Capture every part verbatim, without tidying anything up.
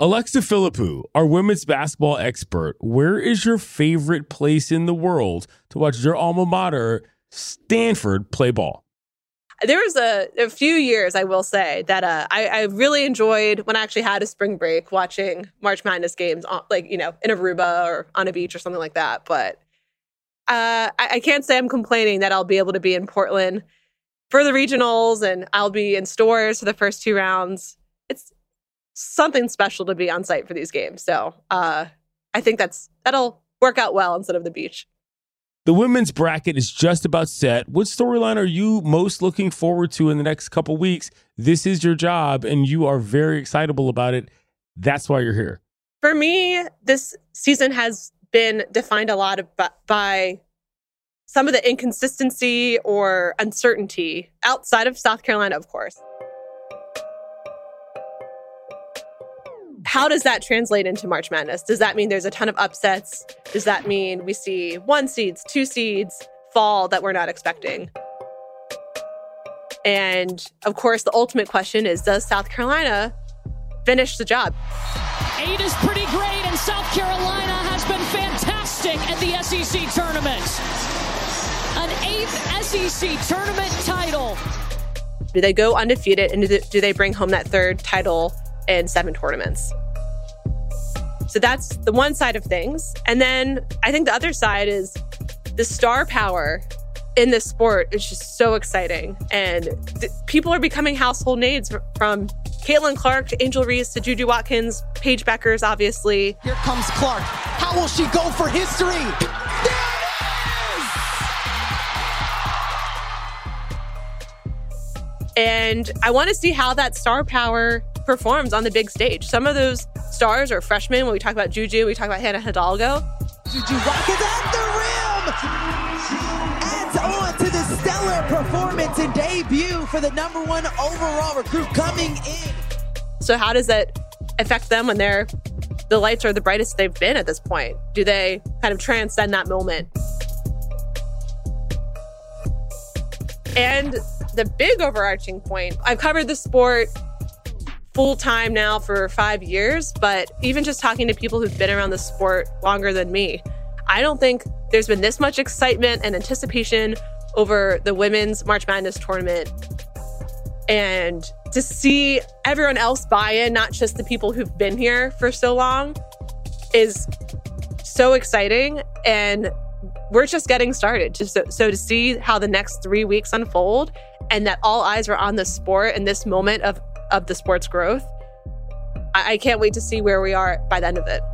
Alexa Philippou, our women's basketball expert, where is your favorite place in the world to watch your alma mater, Stanford, play ball? There was a, a few years, I will say, that uh, I, I really enjoyed when I actually had a spring break watching March Madness games, on, like, you know, in Aruba or on a beach or something like that. But uh, I, I can't say I'm complaining that I'll be able to be in Portland for the regionals and I'll be in stores for the first two rounds. It's something special to be on site for these games. So uh, I think that's that'll work out well instead of the beach. The women's bracket is just about set. What storyline are you most looking forward to in the next couple weeks? This is your job, and you are very excitable about it. That's why you're here. For me, this season has been defined a lot of, by some of the inconsistency or uncertainty outside of South Carolina, of course. How does that translate into March Madness? Does that mean there's a ton of upsets? Does that mean we see one seeds, two seeds fall that we're not expecting? And of course, the ultimate question is, does South Carolina finish the job? Eight is pretty great, and South Carolina has been fantastic at the S E C tournament. An eighth S E C tournament title. Do they go undefeated, and do they bring home that third title in seven tournaments? So that's the one side of things. And then I think the other side is the star power in this sport is just so exciting. And th- people are becoming household names, from Caitlin Clark to Angel Reese to Juju Watkins, Paige Beckers, obviously. Here comes Clark. How will she go for history? There it is! And I want to see how that star power performs on the big stage. Some of those stars are freshmen. When we talk about Juju, we talk about Hannah Hidalgo. Juju Watkins at the rim! Adds on to the stellar performance and debut for the number one overall recruit coming in. So how does that affect them when they're the lights are the brightest they've been at this point? Do they kind of transcend that moment? And the big overarching point, I've covered the sport full-time now for five years, but even just talking to people who've been around the sport longer than me, I don't think there's been this much excitement and anticipation over the women's March Madness tournament. And to see everyone else buy in, not just the people who've been here for so long, is so exciting. And we're just getting started. Just so, so to see how the next three weeks unfold and that all eyes are on the sport and this moment of of the sport's growth, I, I can't wait to see where we are by the end of it.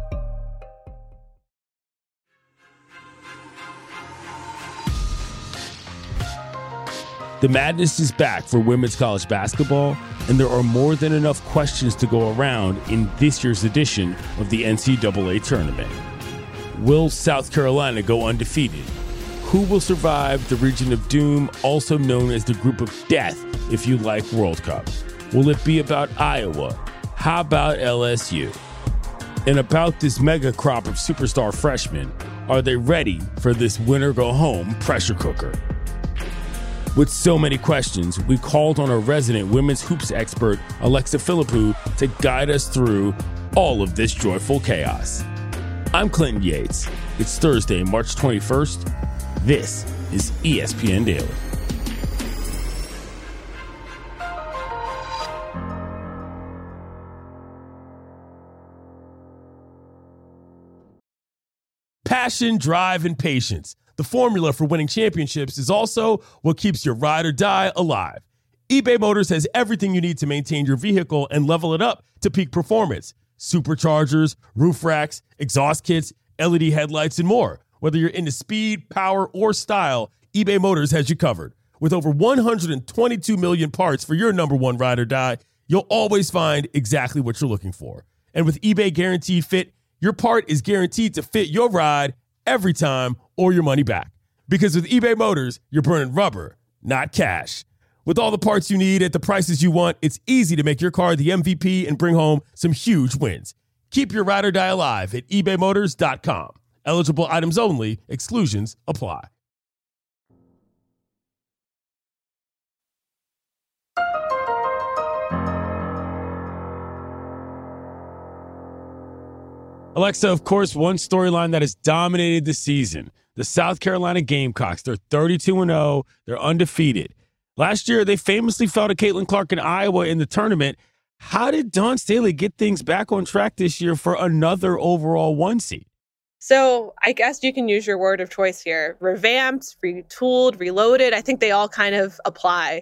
The madness is back for women's college basketball, and there are more than enough questions to go around in this year's edition of the N C double A tournament. Will South Carolina go undefeated? Who will survive the region of doom, also known as the group of death, if you like World Cup? Will it be about Iowa? How about L S U? And about this mega crop of superstar freshmen, are they ready for this win-or-go-home pressure cooker? With so many questions, we called on our resident women's hoops expert, Alexa Philippou, to guide us through all of this joyful chaos. I'm Clinton Yates. It's Thursday, March twenty-first. This is E S P N Daily. Passion, drive, and patience. The formula for winning championships is also what keeps your ride or die alive. eBay Motors has everything you need to maintain your vehicle and level it up to peak performance. Superchargers, roof racks, exhaust kits, L E D headlights, and more. Whether you're into speed, power, or style, eBay Motors has you covered. With over one hundred twenty-two million parts for your number one ride or die, you'll always find exactly what you're looking for. And with eBay Guaranteed Fit, your part is guaranteed to fit your ride every time or your money back. Because with eBay Motors, you're burning rubber, not cash. With all the parts you need at the prices you want, it's easy to make your car the M V P and bring home some huge wins. Keep your ride or die alive at ebay motors dot com. Eligible items only. Exclusions apply. Alexa, of course, one storyline that has dominated the season, the South Carolina Gamecocks. They're thirty-two and oh. They're undefeated. Last year, they famously fell to Caitlin Clark in Iowa in the tournament. How did Dawn Staley get things back on track this year for another overall one seed? So I guess you can use your word of choice here. Revamped, retooled, reloaded. I think they all kind of apply.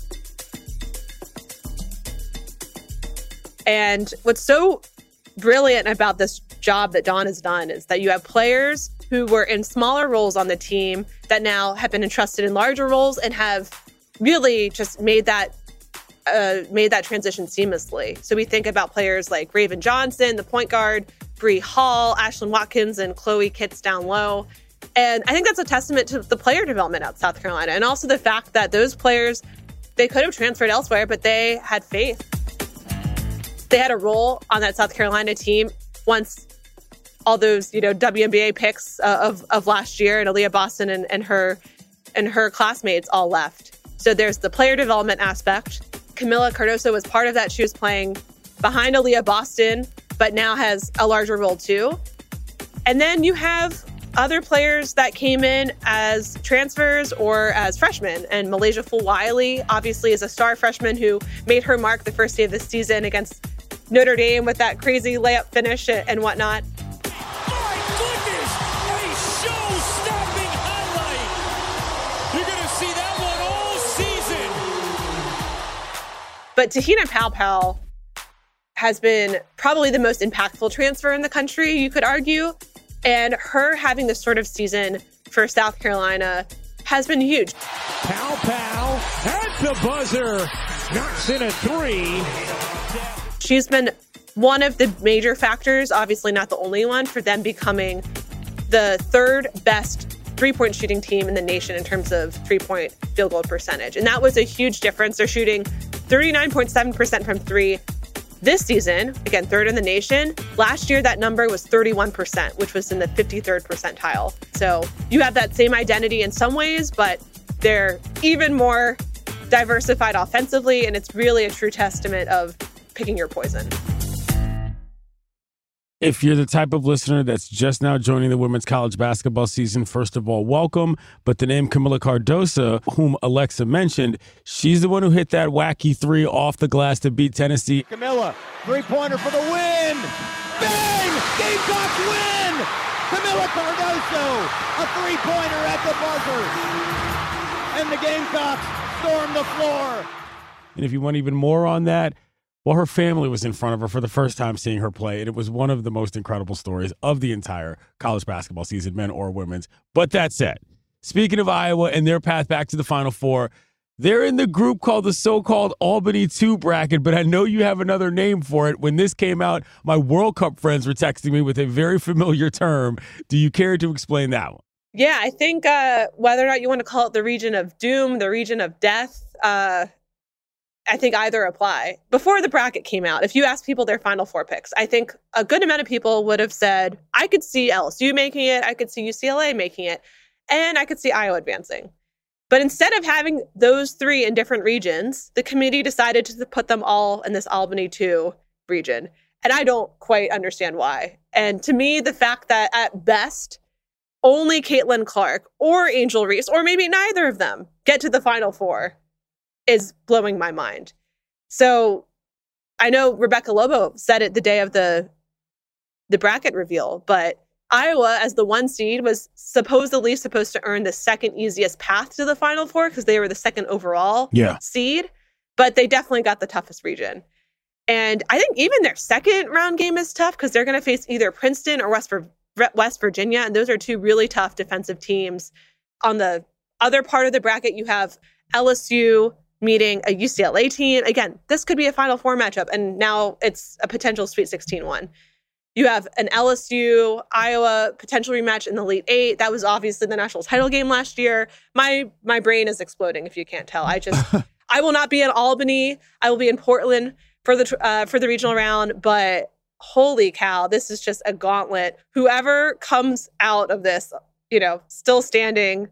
And what's so brilliant about this job that Dawn has done is that you have players who were in smaller roles on the team that now have been entrusted in larger roles and have really just made that uh, made that transition seamlessly. So we think about players like Raven Johnson, the point guard, Bree Hall, Ashlyn Watkins, and Chloe Kitts down low. And I think that's a testament to the player development at South Carolina, and also the fact that those players, they could have transferred elsewhere, but they had faith. They had a role on that South Carolina team once all those, you know, W N B A picks uh, of of last year and Aaliyah Boston and, and her and her classmates all left. So there's the player development aspect. Camila Cardoso was part of that. She was playing behind Aaliyah Boston, but now has a larger role too. And then you have other players that came in as transfers or as freshmen. And Malaysia Fulwiley obviously is a star freshman who made her mark the first day of the season against Notre Dame with that crazy layup finish and whatnot. My goodness, a show-stopping highlight. You're going to see that one all season. But Te-Hina Paopao has been probably the most impactful transfer in the country, you could argue. And her having this sort of season for South Carolina has been huge. Paopao at the buzzer, knocks in a three. She's been one of the major factors, obviously not the only one, for them becoming the third best three-point shooting team in the nation in terms of three-point field goal percentage. And that was a huge difference. They're shooting thirty-nine point seven percent from three this season, again, third in the nation. Last year, that number was thirty-one percent, which was in the fifty-third percentile. So you have that same identity in some ways, but they're even more diversified offensively, and it's really a true testament of picking your poison. If you're the type of listener that's just now joining the women's college basketball season, first of all, welcome. But the name Camila Cardoso, whom Alexa mentioned, she's the one who hit that wacky three off the glass to beat Tennessee. Camila, three-pointer for the win. Bang! Gamecocks win! Camila Cardoso, a three-pointer at the buzzer. And the Gamecocks storm the floor. And if you want even more on that, well, her family was in front of her for the first time seeing her play, and it was one of the most incredible stories of the entire college basketball season, men or women's. But that said, speaking of Iowa and their path back to the Final Four, they're in the group called the so-called Albany two bracket, but I know you have another name for it. When this came out, my World Cup friends were texting me with a very familiar term. Do you care to explain that one? Yeah, I think uh, whether or not you want to call it the region of doom, the region of death, uh, I think either apply. Before the bracket came out, if you asked people their Final Four picks, I think a good amount of people would have said, I could see L S U making it, I could see U C L A making it, and I could see Iowa advancing. But instead of having those three in different regions, the committee decided to put them all in this Albany two region. And I don't quite understand why. And to me, the fact that at best, only Caitlin Clark or Angel Reese, or maybe neither of them, get to the Final Four is blowing my mind. So I know Rebecca Lobo said it the day of the the bracket reveal, but Iowa, as the one seed, was supposedly supposed to earn the second easiest path to the Final Four because they were the second overall yeah. seed, but they definitely got the toughest region. And I think even their second round game is tough because they're going to face either Princeton or West, West Virginia, and those are two really tough defensive teams. On the other part of the bracket, you have L S U meeting a U C L A team. Again, this could be a Final Four matchup, and now it's a potential Sweet sixteen one. You have an L S U Iowa potential rematch in the Elite Eight. That was obviously the national title game last year. My my brain is exploding, if you can't tell. I just I will not be in Albany. I will be in Portland for the uh, for the regional round. But holy cow, this is just a gauntlet. Whoever comes out of this, you know, still standing,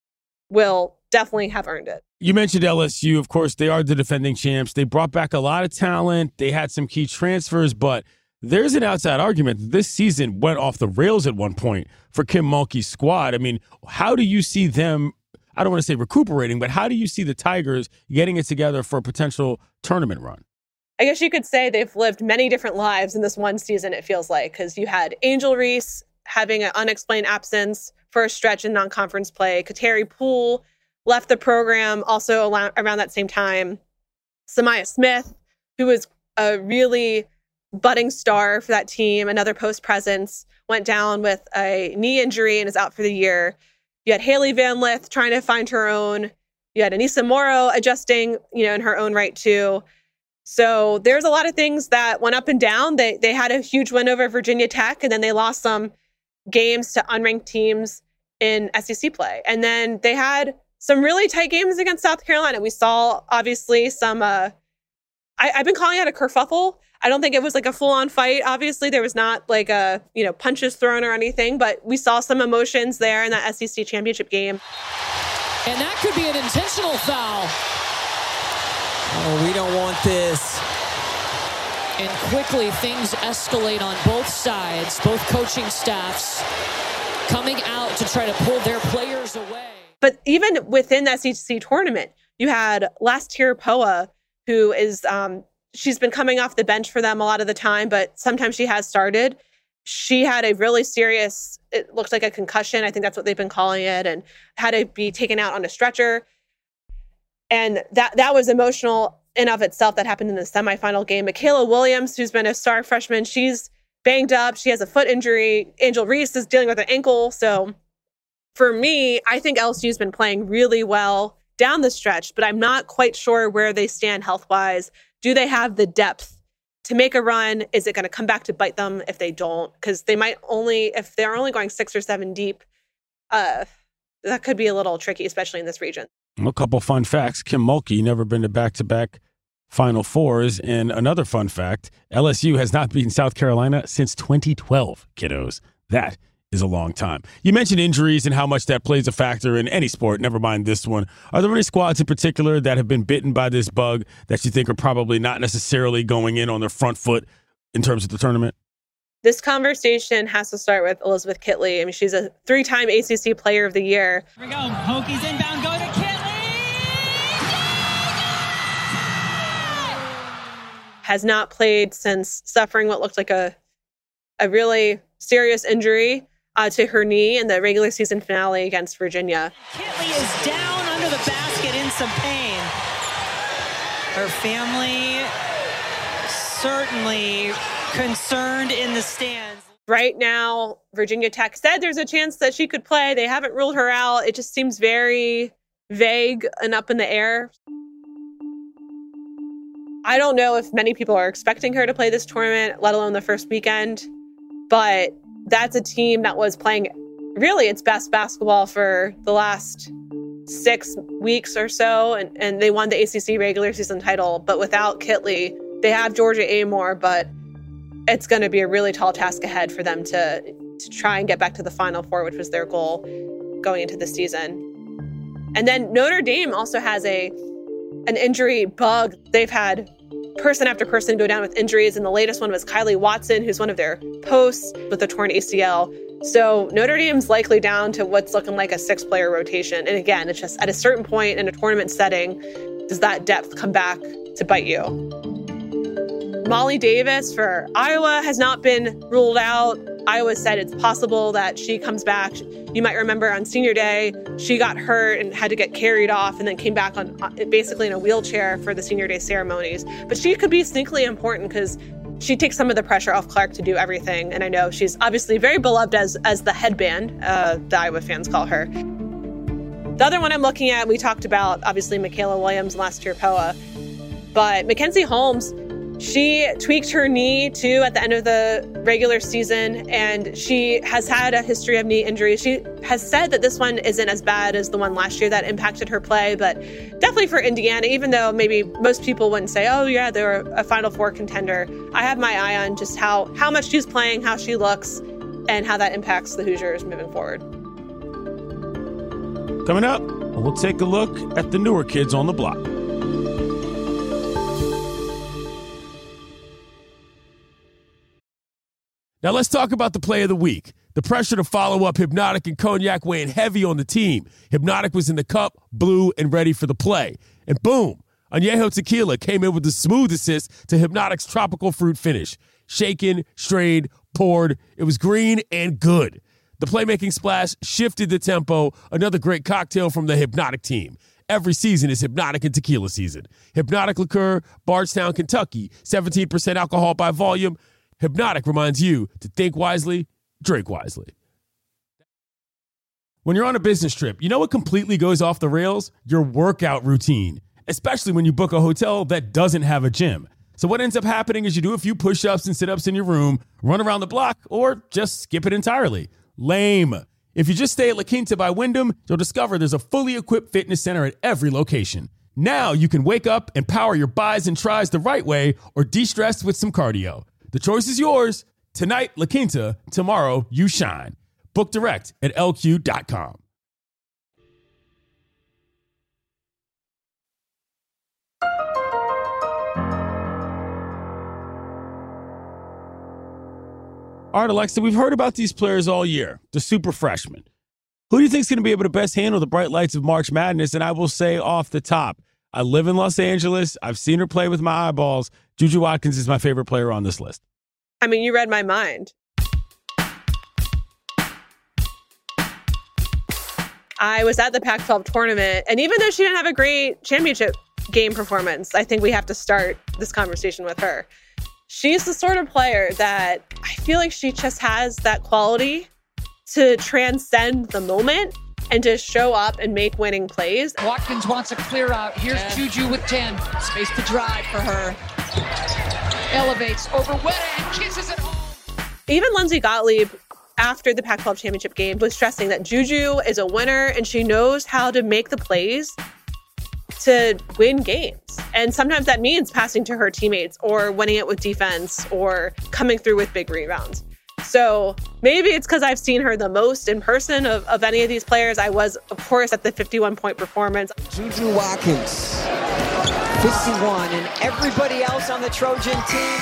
will definitely have earned it. You mentioned L S U. Of course, they are the defending champs. They brought back a lot of talent. They had some key transfers, but there's an outside argument that this season went off the rails at one point for Kim Mulkey's squad. I mean, how do you see them, I don't want to say recuperating, but how do you see the Tigers getting it together for a potential tournament run? I guess you could say they've lived many different lives in this one season, it feels like, because you had Angel Reese having an unexplained absence for a stretch in non-conference play. Kateri Poole left the program also around that same time. Samaya Smith, who was a really budding star for that team, another post presence, went down with a knee injury and is out for the year. You had Haley Van Lith trying to find her own. You had Anissa Morrow adjusting, you know, in her own right too. So there's a lot of things that went up and down. They they had a huge win over Virginia Tech, and then they lost some games to unranked teams in S E C play. And then they had some really tight games against South Carolina. We saw, obviously, some, uh, I, I've been calling it a kerfuffle. I don't think it was like a full-on fight. Obviously, there was not like a, you know, punches thrown or anything, but we saw some emotions there in that S E C championship game. And that could be an intentional foul. Oh, we don't want this. And quickly, things escalate on both sides, both coaching staffs coming out to try to pull their players away. But even within the S E C tournament, you had Lastir Poa, who is, um, she's been coming off the bench for them a lot of the time, but sometimes she has started. She had a really serious, it looked like a concussion. I think that's what they've been calling it, and had to be taken out on a stretcher. And that that was emotional in of itself. That happened in the semifinal game. Michaela Williams, who's been a star freshman, she's banged up. She has a foot injury. Angel Reese is dealing with an ankle. So for me, I think L S U's been playing really well down the stretch, but I'm not quite sure where they stand health-wise. Do they have the depth to make a run? Is it going to come back to bite them if they don't? Because they might only, if they're only going six or seven deep, uh, that could be a little tricky, especially in this region. A couple fun facts. Kim Mulkey never been to back-to-back Final Fours. And another fun fact, L S U has not beaten South Carolina since twenty twelve, kiddos. That is a long time. You mentioned injuries and how much that plays a factor in any sport, never mind this one. Are there any squads in particular that have been bitten by this bug that you think are probably not necessarily going in on their front foot in terms of the tournament? This conversation has to start with Elizabeth Kitley. I mean, she's a three-time A C C Player of the Year. Here we go. Hokies inbound. Go to Kitley. Has not played since suffering what looked like a a really serious injury uh, to her knee in the regular season finale against Virginia. Kitley is down under the basket in some pain. Her family certainly concerned in the stands. Right now, Virginia Tech said there's a chance that she could play. They haven't ruled her out. It just seems very vague and up in the air. I don't know if many people are expecting her to play this tournament, let alone the first weekend, but that's a team that was playing really its best basketball for the last six weeks or so, and, and they won the A C C regular season title. But without Kitley, they have Georgia Amoore, but it's going to be a really tall task ahead for them to, to try and get back to the Final Four, which was their goal going into the season. And then Notre Dame also has a an injury bug. They've had person after person go down with injuries, and the latest one was Kylie Watson, who's one of their posts with a torn A C L. So Notre Dame's likely down to what's looking like a six-player rotation. And again, it's just at a certain point in a tournament setting, does that depth come back to bite you? Molly Davis for Iowa has not been ruled out. Iowa said it's possible that she comes back. You might remember on senior day, she got hurt and had to get carried off and then came back on basically in a wheelchair for the senior day ceremonies. But she could be sneakily important because she takes some of the pressure off Clark to do everything. And I know she's obviously very beloved as, as the headband, uh, the Iowa fans call her. The other one I'm looking at, we talked about, obviously, Michaela Williams and Lastir Poa. But Mackenzie Holmes, she tweaked her knee, too, at the end of the regular season, and she has had a history of knee injuries. She has said that this one isn't as bad as the one last year that impacted her play, but definitely for Indiana, even though maybe most people wouldn't say, oh, yeah, they're a Final Four contender, I have my eye on just how, how much she's playing, how she looks, and how that impacts the Hoosiers moving forward. Coming up, we'll take a look at the newer kids on the block. Now let's talk about the play of the week. The pressure to follow up Hypnotic and Cognac weighing heavy on the team. Hypnotic was in the cup, blue, and ready for the play. And boom, Añejo Tequila came in with the smooth assist to Hypnotic's tropical fruit finish. Shaken, strained, poured. It was green and good. The playmaking splash shifted the tempo. Another great cocktail from the Hypnotic team. Every season is Hypnotic and Tequila season. Hypnotic Liqueur, Bardstown, Kentucky. seventeen percent alcohol by volume. Hypnotic reminds you to think wisely, drink wisely. When you're on a business trip, you know what completely goes off the rails? Your workout routine, especially when you book a hotel that doesn't have a gym. So what ends up happening is you do a few push-ups and sit-ups in your room, run around the block, or just skip it entirely. Lame. If you just stay at La Quinta by Wyndham, you'll discover there's a fully equipped fitness center at every location. Now you can wake up and power your buys and tries the right way or de-stress with some cardio. The choice is yours. Tonight, La Quinta. Tomorrow, you shine. Book direct at L Q dot com. All right, Alexa, we've heard about these players all year, the super freshmen. Who do you think is going to be able to best handle the bright lights of March Madness? And I will say off the top, I live in Los Angeles. I've seen her play with my eyeballs. Juju Watkins is my favorite player on this list. I mean, you read my mind. I was at the Pac twelve tournament, and even though she didn't have a great championship game performance, I think we have to start this conversation with her. She's the sort of player that I feel like she just has that quality to transcend the moment and to show up and make winning plays. Watkins wants a clear out. Here's yeah. Juju with ten. Space to drive for her. Elevates over Weta and kisses it home. Even Lindsay Gottlieb, after the Pac twelve championship game, was stressing that Juju is a winner and she knows how to make the plays to win games. And sometimes that means passing to her teammates or winning it with defense or coming through with big rebounds. So maybe it's because I've seen her the most in person of, of any of these players. I was, of course, at the fifty-one point performance. Juju Watkins, fifty-one, and everybody else on the Trojan team,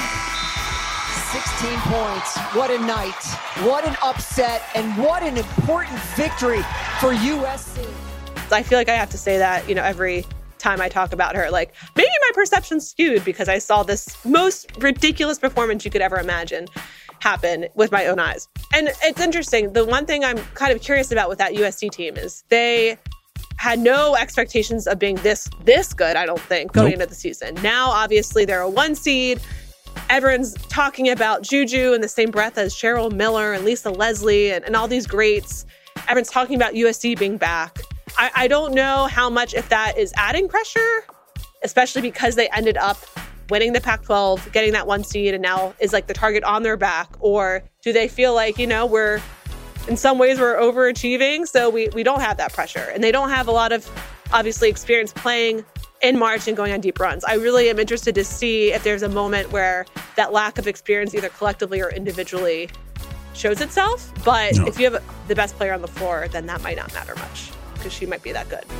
sixteen points. What a night. What an upset, and what an important victory for U S C. I feel like I have to say that, you know, every time I talk about her. Like, maybe my perception's skewed because I saw this most ridiculous performance you could ever imagine happen with my own eyes. And it's interesting. The one thing I'm kind of curious about with that U S C team is they had no expectations of being this this good, I don't think, going nope. into the season. Now, obviously, they're a one seed. Everyone's talking about Juju in the same breath as Cheryl Miller and Lisa Leslie and, and all these greats. Everyone's talking about U S C being back. I, I don't know how much, if that is adding pressure, especially because they ended up winning the Pac twelve, getting that one seed, and now is like the target on their back? Or do they feel like, you know, we're, in some ways we're overachieving, so we, we don't have that pressure. And they don't have a lot of, obviously, experience playing in March and going on deep runs. I really am interested to see if there's a moment where that lack of experience, either collectively or individually, shows itself. But no. if you have the best player on the floor, then that might not matter much because she might be that good.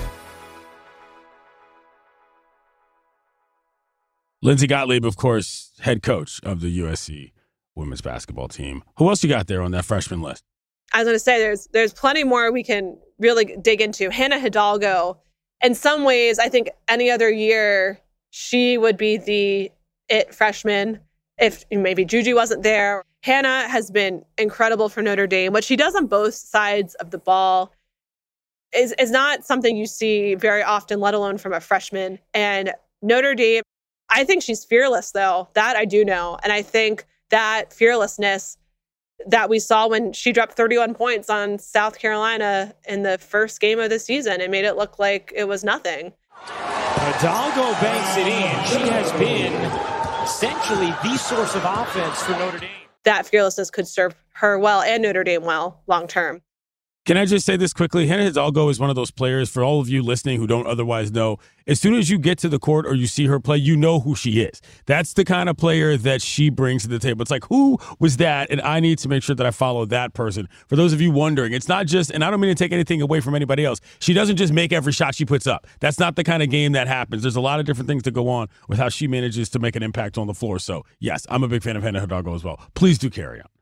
Lindsay Gottlieb, of course, head coach of the U S C women's basketball team. Who else you got there on that freshman list? I was going to say there's there's plenty more we can really dig into. Hannah Hidalgo, in some ways, I think any other year, she would be the it freshman if maybe Juju wasn't there. Hannah has been incredible for Notre Dame. What she does on both sides of the ball is, is not something you see very often, let alone from a freshman. And Notre Dame, I think she's fearless, though. That I do know. And I think that fearlessness that we saw when she dropped thirty-one points on South Carolina in the first game of the season, it made it look like it was nothing. Hidalgo banks it in. She has been essentially the source of offense for Notre Dame. That fearlessness could serve her well and Notre Dame well long term. Can I just say this quickly? Hannah Hidalgo is one of those players, for all of you listening who don't otherwise know, as soon as you get to the court or you see her play, you know who she is. That's the kind of player that she brings to the table. It's like, who was that? And I need to make sure that I follow that person. For those of you wondering, it's not just, and I don't mean to take anything away from anybody else, she doesn't just make every shot she puts up. That's not the kind of game that happens. There's a lot of different things that go on with how she manages to make an impact on the floor. So, yes, I'm a big fan of Hannah Hidalgo as well. Please do carry on.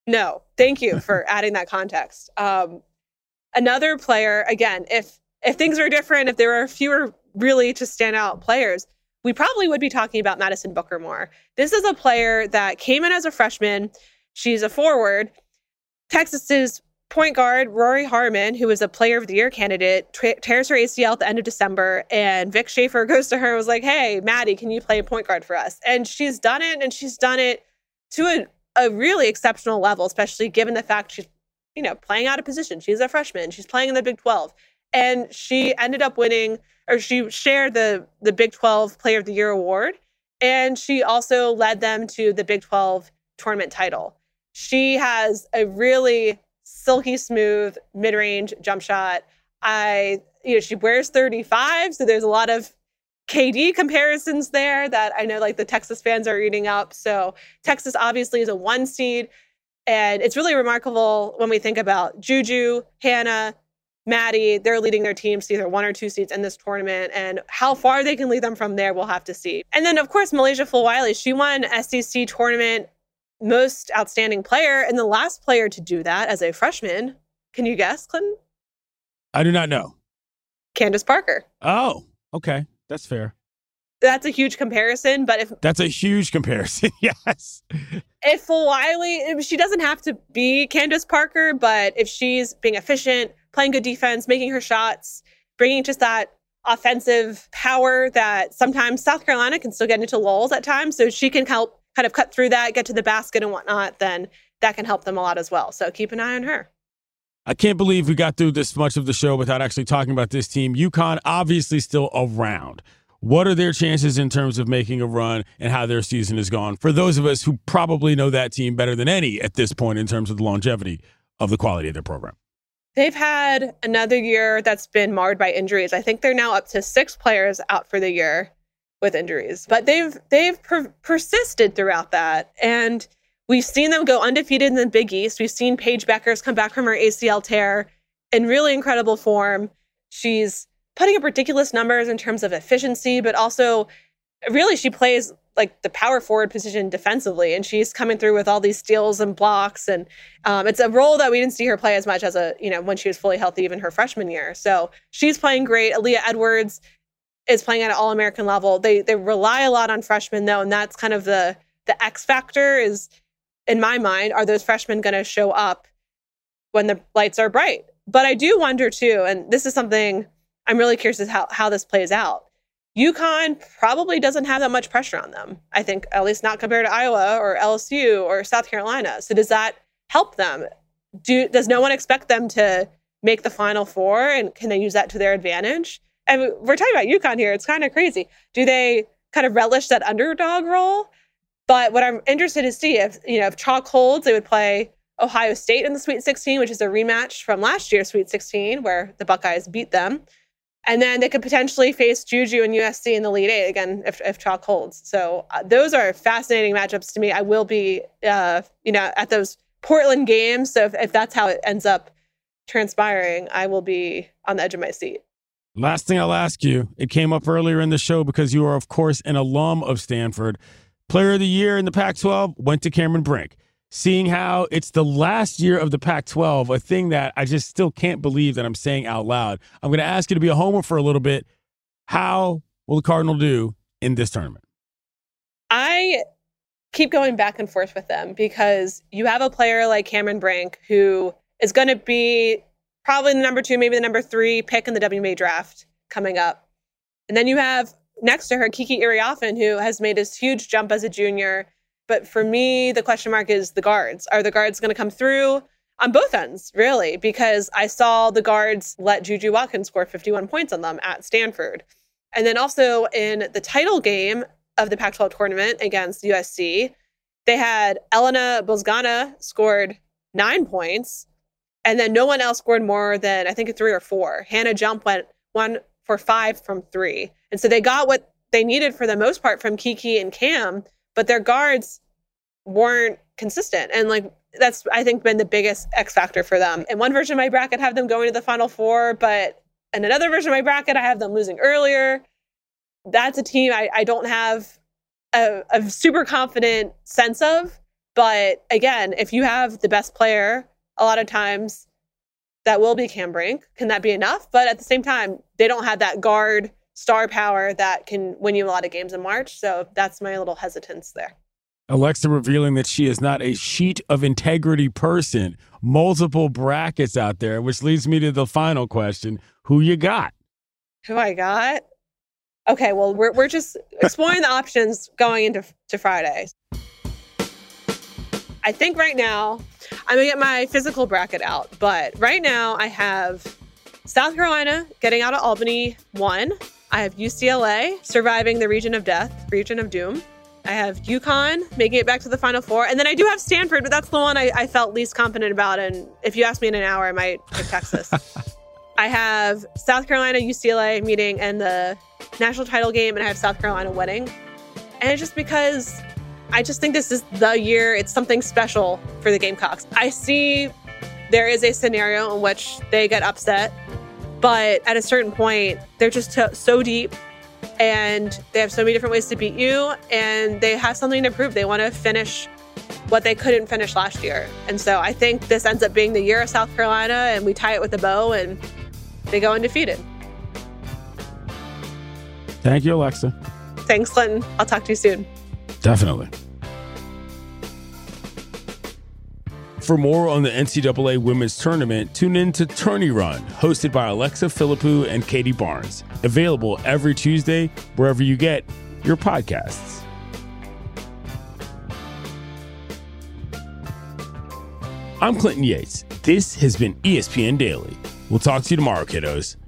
No, thank you for adding that context. Um, another player, again, if if things are different, if there are fewer really to stand out players, we probably would be talking about Madison Booker more. This is a player that came in as a freshman. She's a forward. Texas's point guard, Rory Harmon, who was a player of the year candidate, tra- tears her A C L at the end of December. And Vic Schaefer goes to her and was like, hey, Maddie, can you play point guard for us? And she's done it, and she's done it to a, a really exceptional level, especially given the fact she's, you know, playing out of position. She's a freshman. She's playing in the Big twelve. And she ended up winning, or she shared the, the Big twelve Player of the Year award. And she also led them to the Big twelve tournament title. She has a really silky smooth mid-range jump shot. I, you know, she wears thirty-five, so there's a lot of K D comparisons there that I know like the Texas fans are eating up. So Texas obviously is a one seed, and it's really remarkable when we think about Juju, Hannah, Maddie. They're leading their teams to either one or two seeds in this tournament, and how far they can lead them from there, we'll have to see. And then of course, Malaysia Fulwiley, she won S E C tournament most outstanding player, and the last player to do that as a freshman, can you guess, Clinton? I do not know. Candace Parker. Oh, okay. That's fair. That's a huge comparison, but if... That's a huge comparison, yes. If Fulwiley, if she doesn't have to be Candace Parker, but if she's being efficient, playing good defense, making her shots, bringing just that offensive power that sometimes South Carolina can still get into lulls at times, so she can help kind of cut through that, get to the basket and whatnot, then that can help them a lot as well. So keep an eye on her. I can't believe we got through this much of the show without actually talking about this team. UConn obviously still around. What are their chances in terms of making a run and how their season has gone? For those of us who probably know that team better than any at this point in terms of the longevity of the quality of their program. They've had another year that's been marred by injuries. I think they're now up to six players out for the year with injuries, but they've they've per- persisted throughout that, and we've seen them go undefeated in the Big East. We've seen Paige Beckers come back from her A C L tear in really incredible form. She's putting up ridiculous numbers in terms of efficiency, but also really she plays like the power forward position defensively, and she's coming through with all these steals and blocks, and um, it's a role that we didn't see her play as much as a you know when she was fully healthy, even her freshman year. So she's playing great. Aaliyah Edwards is playing at an all-American level. They they rely a lot on freshmen, though, and that's kind of the the X factor is, in my mind, are those freshmen going to show up when the lights are bright? But I do wonder, too, and this is something I'm really curious as how, how this plays out. UConn probably doesn't have that much pressure on them. I think, at least not compared to Iowa or L S U or South Carolina. So does that help them? Do Does no one expect them to make the Final Four, and can they use that to their advantage? And we're talking about UConn here. It's kind of crazy. Do they kind of relish that underdog role? But what I'm interested to see, if you know, if chalk holds, they would play Ohio State in the Sweet sixteen, which is a rematch from last year's Sweet sixteen, where the Buckeyes beat them. And then they could potentially face Juju and U S C in the Elite Eight again, if, if chalk holds. So uh, those are fascinating matchups to me. I will be, uh, you know, at those Portland games. So if, if that's how it ends up transpiring, I will be on the edge of my seat. Last thing I'll ask you, it came up earlier in the show because you are, of course, an alum of Stanford. Player of the year in the Pac twelve went to Cameron Brink. Seeing how it's the last year of the Pac twelve, a thing that I just still can't believe that I'm saying out loud. I'm going to ask you to be a homer for a little bit. How will the Cardinal do in this tournament? I keep going back and forth with them because you have a player like Cameron Brink who is going to be probably the number two, maybe the number three pick in the W N B A draft coming up. And then you have next to her Kiki Iriafen, who has made this huge jump as a junior. But for me, the question mark is the guards. Are the guards going to come through on both ends, really? Because I saw the guards let Juju Watkins score fifty-one points on them at Stanford. And then also in the title game of the Pac twelve tournament against U S C, they had Elena Bozgana scored nine points. And then no one else scored more than, I think, three or four. Hannah Jump went one for five from three. And so they got what they needed for the most part from Kiki and Cam, but their guards weren't consistent. And like that's, I think, been the biggest X factor for them. In one version of my bracket, I have them going to the Final Four, but in another version of my bracket, I have them losing earlier. That's a team I, I don't have a, a super confident sense of. But again, if you have the best player, a lot of times that will be Cam Brink. Can that be enough? But at the same time, they don't have that guard star power that can win you a lot of games in March. So that's my little hesitance there. Alexa revealing that she is not a sheet of integrity person. Multiple brackets out there, which leads me to the final question. Who you got? Who I got? Okay, well, we're we're just exploring the options going into to Friday. I think right now, I'm going to get my physical bracket out. But right now, I have South Carolina getting out of Albany, one. I have U C L A surviving the region of death, region of doom. I have UConn making it back to the Final Four. And then I do have Stanford, but that's the one I, I felt least confident about. And if you ask me in an hour, I might pick Texas. I have South Carolina, U C L A meeting in the national title game, and I have South Carolina winning. And it's just because I just think this is the year. It's something special for the Gamecocks. I see there is a scenario in which they get upset, but at a certain point, they're just t- so deep, and they have so many different ways to beat you, and they have something to prove. They want to finish what they couldn't finish last year. And so I think this ends up being the year of South Carolina, and we tie it with a bow, and they go undefeated. Thank you, Alexa. Thanks, Clinton. I'll talk to you soon. Definitely. For more on the N C double A Women's Tournament, tune in to Tourney Run, hosted by Alexa Philippou and Katie Barnes. Available every Tuesday, wherever you get your podcasts. I'm Clinton Yates. This has been E S P N Daily. We'll talk to you tomorrow, kiddos.